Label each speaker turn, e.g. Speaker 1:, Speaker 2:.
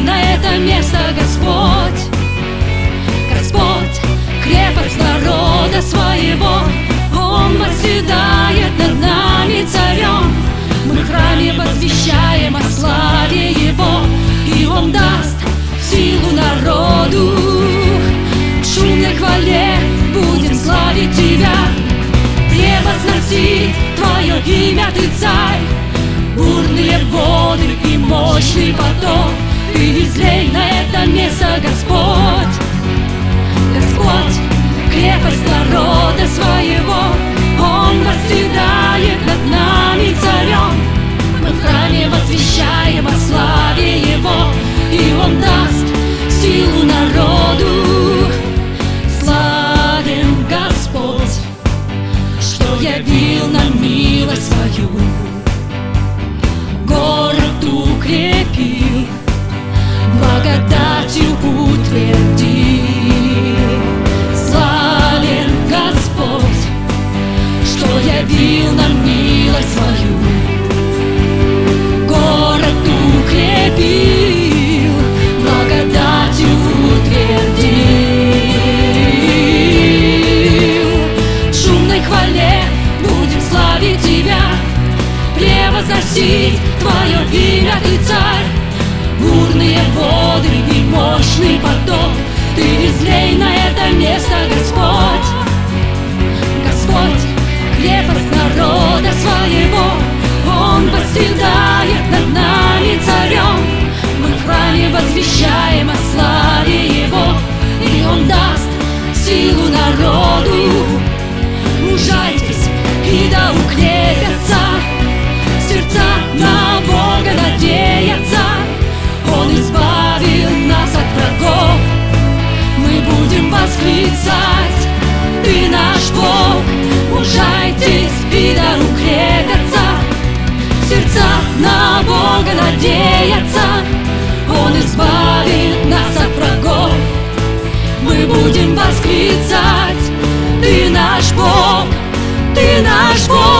Speaker 1: на это место, Господь. Господь, крепость народа своего, Он восседает над нами царем. Мы в храме возвещаем о славе Его, и Он даст силу народу. В шумной хвале будем славить Тебя, превозносить Твое имя, Ты царь. Бурные воды и мощный поток, Ты излей на это место, Господь. Господь, крепость народа своего, Он восседает над нами царем. Мы в храме возвещаем о славе Его, и Он даст силу народу. Славим, Господь, что явил нам милость свою, город укрепил, благодатью утвердил. Славен Господь, что явил нам милость свою, город укрепил, благодатью утвердил. В шумной хвале будем славить Тебя, превозносить Твое имя, Ты царь. Бурные воды и мощный поток, Ты излей на это место, Господь. Господь, крепость народа своего, Он восседает над нами царем. Мы в храме возвещаем о славе Его, и Он даст силу народу. Мужайтесь, и да укрепятся сердца, на Бога надеяться. Он избавил нас от врагов, мы будем восклицать: Ты наш Бог. Мужайтесь, и да укрепятся сердца, на Бога надеяться. Он избавит нас от врагов, мы будем восклицать: Ты наш Бог, Ты наш Бог.